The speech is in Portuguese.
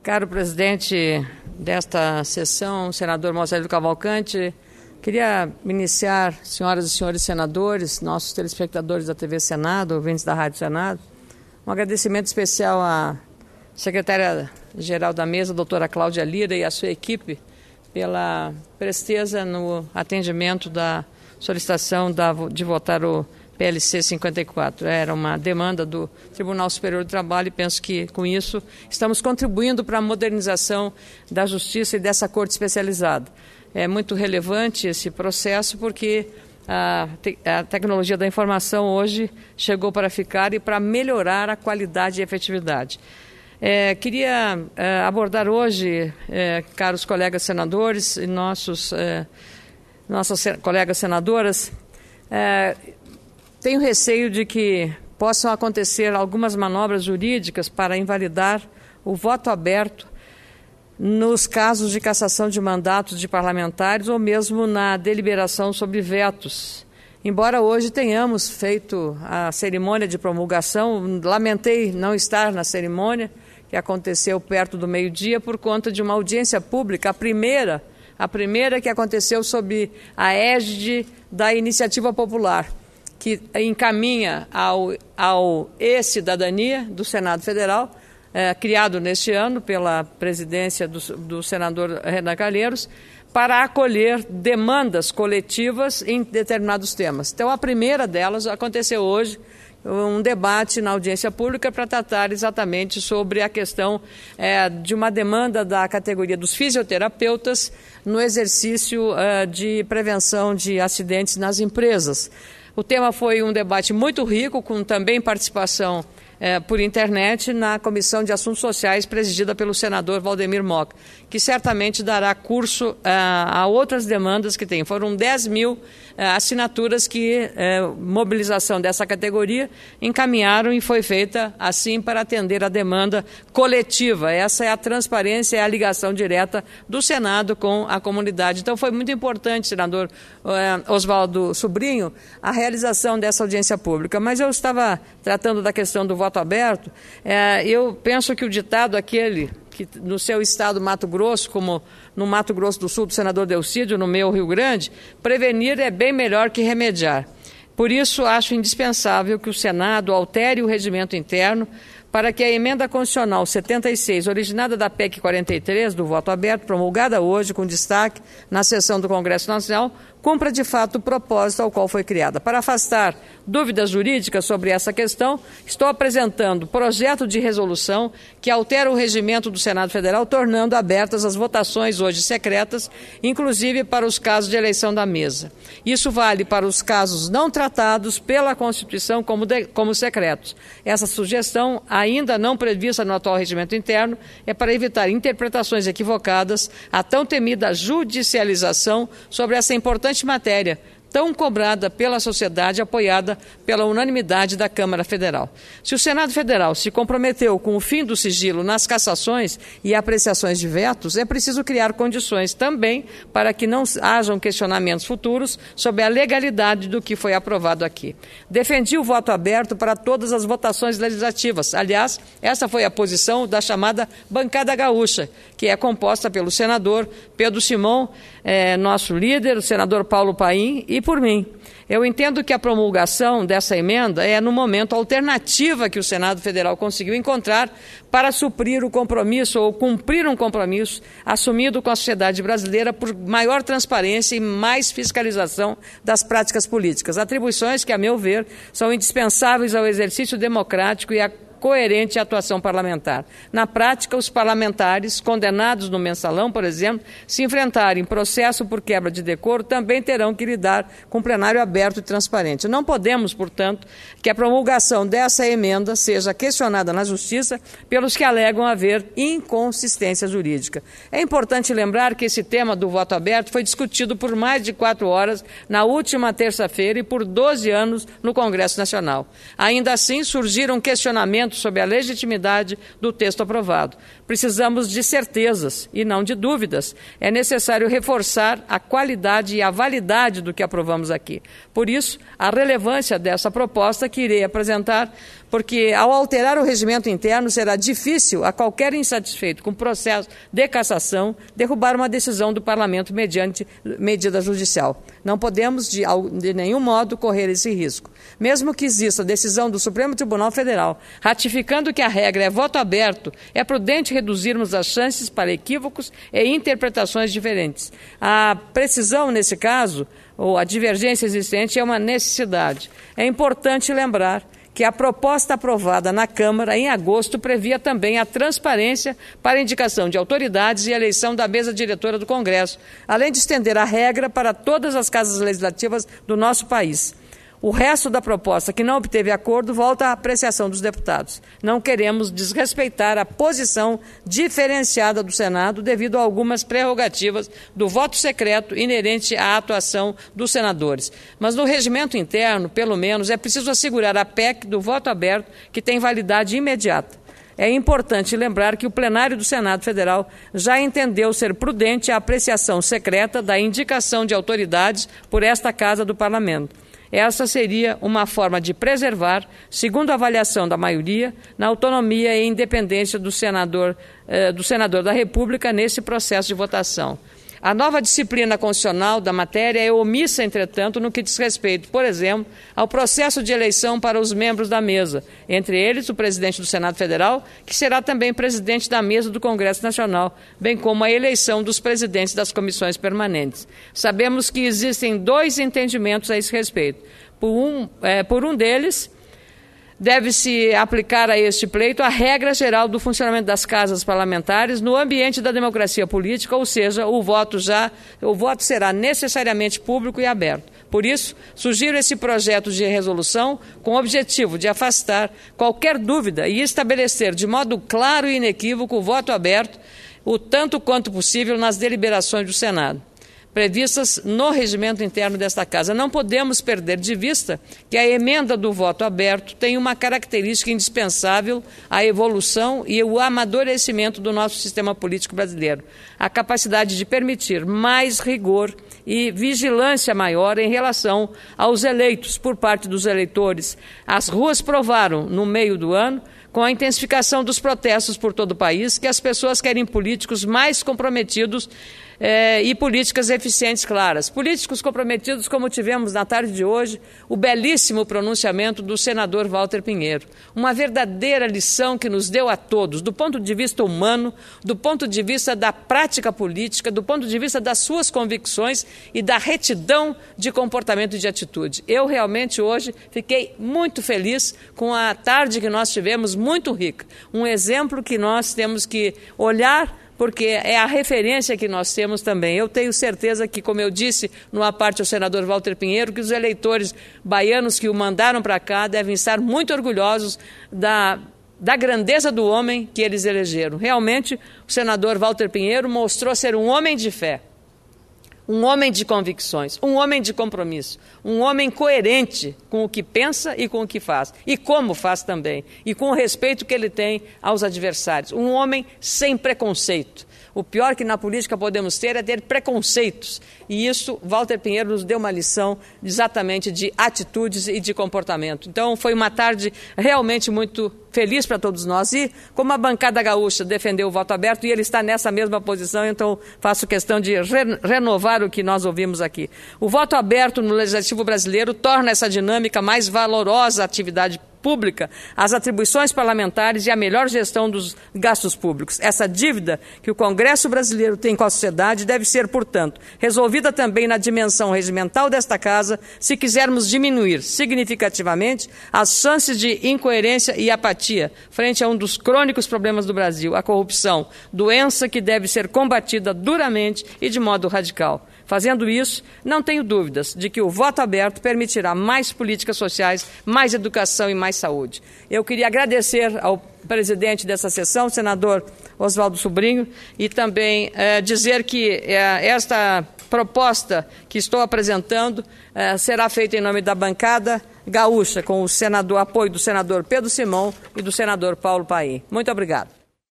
Caro presidente desta sessão, senador Marcelo Cavalcante, queria iniciar, senhoras e senhores senadores, nossos telespectadores da TV Senado, ouvintes da Rádio Senado, um agradecimento especial à secretária-geral da mesa, doutora Cláudia Lira, e à sua equipe, pela presteza no atendimento da solicitação de votar o PLC 54. Era uma demanda do Tribunal Superior do Trabalho e penso que, com isso, estamos contribuindo para a modernização da Justiça e dessa Corte especializada. É muito relevante esse processo porque a tecnologia da informação hoje chegou para ficar e para melhorar a qualidade e efetividade. Queria abordar hoje, caros colegas senadores e nossas colegas senadoras, tenho receio de que possam acontecer algumas manobras jurídicas para invalidar o voto aberto nos casos de cassação de mandatos de parlamentares ou mesmo na deliberação sobre vetos. Embora hoje tenhamos feito a cerimônia de promulgação, lamentei não estar na cerimônia, que aconteceu perto do meio-dia, por conta de uma audiência pública, a primeira que aconteceu sob a égide da Iniciativa Popular, que encaminha ao E-Cidadania do Senado Federal, criado neste ano pela presidência do senador Renan Calheiros, para acolher demandas coletivas em determinados temas. Então, a primeira delas aconteceu hoje, um debate na audiência pública para tratar exatamente sobre a questão de uma demanda da categoria dos fisioterapeutas no exercício de prevenção de acidentes nas empresas. O tema foi um debate muito rico, com também participação por internet na Comissão de Assuntos Sociais, presidida pelo senador Valdemir Moca, que certamente dará curso a outras demandas que tem. Foram 10 mil assinaturas que mobilização dessa categoria encaminharam e foi feita assim para atender a demanda coletiva. Essa é a transparência, é a ligação direta do Senado com a comunidade. Então foi muito importante, senador Oswaldo Sobrinho, a realização dessa audiência pública. Mas eu estava tratando da questão do voto aberto. Eu penso que o ditado aquele que no seu estado, Mato Grosso, como no Mato Grosso do Sul do senador Delcídio, no meu Rio Grande, prevenir é bem melhor que remediar. Por isso, acho indispensável que o Senado altere o regimento interno para que a emenda constitucional 76, originada da PEC 43, do voto aberto, promulgada hoje com destaque na sessão do Congresso Nacional, cumpra de fato o propósito ao qual foi criada. Para afastar dúvidas jurídicas sobre essa questão, estou apresentando projeto de resolução que altera o regimento do Senado Federal, tornando abertas as votações hoje secretas, inclusive para os casos de eleição da mesa. Isso vale para os casos não tratados pela Constituição como secretos. Essa sugestão, ainda não prevista no atual regimento interno, é para evitar interpretações equivocadas, a tão temida judicialização sobre essa importante matéria, tão cobrada pela sociedade, apoiada pela unanimidade da Câmara Federal. Se o Senado Federal se comprometeu com o fim do sigilo nas cassações e apreciações de vetos, é preciso criar condições também para que não hajam questionamentos futuros sobre a legalidade do que foi aprovado aqui. Defendi o voto aberto para todas as votações legislativas. Aliás, essa foi a posição da chamada bancada gaúcha, que é composta pelo senador Pedro Simão, nosso líder, o senador Paulo Paim e por mim. Eu entendo que a promulgação dessa emenda é, no momento, a alternativa que o Senado Federal conseguiu encontrar para suprir o compromisso ou cumprir um compromisso assumido com a sociedade brasileira por maior transparência e mais fiscalização das práticas políticas. Atribuições que, a meu ver, são indispensáveis ao exercício democrático e à coerente atuação parlamentar. Na prática, os parlamentares, condenados no mensalão, por exemplo, se enfrentarem processo por quebra de decoro, também terão que lidar com plenário aberto e transparente. Não podemos, portanto, que a promulgação dessa emenda seja questionada na Justiça pelos que alegam haver inconsistência jurídica. É importante lembrar que esse tema do voto aberto foi discutido por mais de 4 horas na última terça-feira e por 12 anos no Congresso Nacional. Ainda assim, surgiram questionamentos questionamento sobre a legitimidade do texto aprovado. Precisamos de certezas e não de dúvidas. É necessário reforçar a qualidade e a validade do que aprovamos aqui. Por isso, a relevância dessa proposta que irei apresentar, porque ao alterar o regimento interno será difícil a qualquer insatisfeito com o processo de cassação derrubar uma decisão do Parlamento mediante medida judicial. Não podemos, de nenhum modo, correr esse risco. Mesmo que exista decisão do Supremo Tribunal Federal ratificando que a regra é voto aberto, é prudente reduzirmos as chances para equívocos e interpretações diferentes. A precisão, nesse caso, ou a divergência existente, é uma necessidade. É importante lembrar que a proposta aprovada na Câmara em agosto previa também a transparência para indicação de autoridades e eleição da mesa diretora do Congresso, além de estender a regra para todas as casas legislativas do nosso país. O resto da proposta que não obteve acordo volta à apreciação dos deputados. Não queremos desrespeitar a posição diferenciada do Senado devido a algumas prerrogativas do voto secreto inerente à atuação dos senadores. Mas no regimento interno, pelo menos, é preciso assegurar a PEC do voto aberto, que tem validade imediata. É importante lembrar que o plenário do Senado Federal já entendeu ser prudente a apreciação secreta da indicação de autoridades por esta Casa do Parlamento. Essa seria uma forma de preservar, segundo a avaliação da maioria, na autonomia e independência do senador da República nesse processo de votação. A nova disciplina constitucional da matéria é omissa, entretanto, no que diz respeito, por exemplo, ao processo de eleição para os membros da mesa, entre eles o presidente do Senado Federal, que será também presidente da mesa do Congresso Nacional, bem como a eleição dos presidentes das comissões permanentes. Sabemos que existem dois entendimentos a esse respeito. Por um deles, deve-se aplicar a este pleito a regra geral do funcionamento das casas parlamentares no ambiente da democracia política, ou seja, o voto será necessariamente público e aberto. Por isso, sugiro esse projeto de resolução com o objetivo de afastar qualquer dúvida e estabelecer de modo claro e inequívoco o voto aberto, o tanto quanto possível, nas deliberações do Senado, previstas no regimento interno desta Casa. Não podemos perder de vista que a emenda do voto aberto tem uma característica indispensável à evolução e ao amadurecimento do nosso sistema político brasileiro: a capacidade de permitir mais rigor e vigilância maior em relação aos eleitos por parte dos eleitores. As ruas provaram, no meio do ano, com a intensificação dos protestos por todo o país, que as pessoas querem políticos mais comprometidos e políticas eficientes claras. Políticos comprometidos, como tivemos na tarde de hoje, o belíssimo pronunciamento do senador Walter Pinheiro. Uma verdadeira lição que nos deu a todos, do ponto de vista humano, do ponto de vista da prática política, do ponto de vista das suas convicções e da retidão de comportamento e de atitude. Eu realmente hoje fiquei muito feliz com a tarde que nós tivemos, muito rica. Um exemplo que nós temos que olhar, porque é a referência que nós temos também. Eu tenho certeza que, como eu disse numa parte ao senador Walter Pinheiro, que os eleitores baianos que o mandaram para cá devem estar muito orgulhosos da grandeza do homem que eles elegeram. Realmente, o senador Walter Pinheiro mostrou ser um homem de fé, um homem de convicções, um homem de compromisso, um homem coerente com o que pensa e com o que faz, e como faz também, e com o respeito que ele tem aos adversários. Um homem sem preconceito. O pior que na política podemos ter é ter preconceitos. E isso, Walter Pinheiro nos deu uma lição exatamente de atitudes e de comportamento. Então, foi uma tarde realmente muito feliz para todos nós. E, como a bancada gaúcha defendeu o voto aberto, e ele está nessa mesma posição, então faço questão de renovar o que nós ouvimos aqui. O voto aberto no Legislativo brasileiro torna essa dinâmica mais valorosa à atividade pública, as atribuições parlamentares e a melhor gestão dos gastos públicos. Essa dívida que o Congresso brasileiro tem com a sociedade deve ser, portanto, resolvida também na dimensão regimental desta Casa, se quisermos diminuir significativamente as chances de incoerência e apatia frente a um dos crônicos problemas do Brasil, a corrupção, doença que deve ser combatida duramente e de modo radical. Fazendo isso, não tenho dúvidas de que o voto aberto permitirá mais políticas sociais, mais educação e mais saúde. Eu queria agradecer ao presidente dessa sessão, o senador Oswaldo Sobrinho, e também dizer que esta proposta que estou apresentando será feita em nome da bancada gaúcha, com o apoio do senador Pedro Simão e do senador Paulo Paim. Muito obrigado.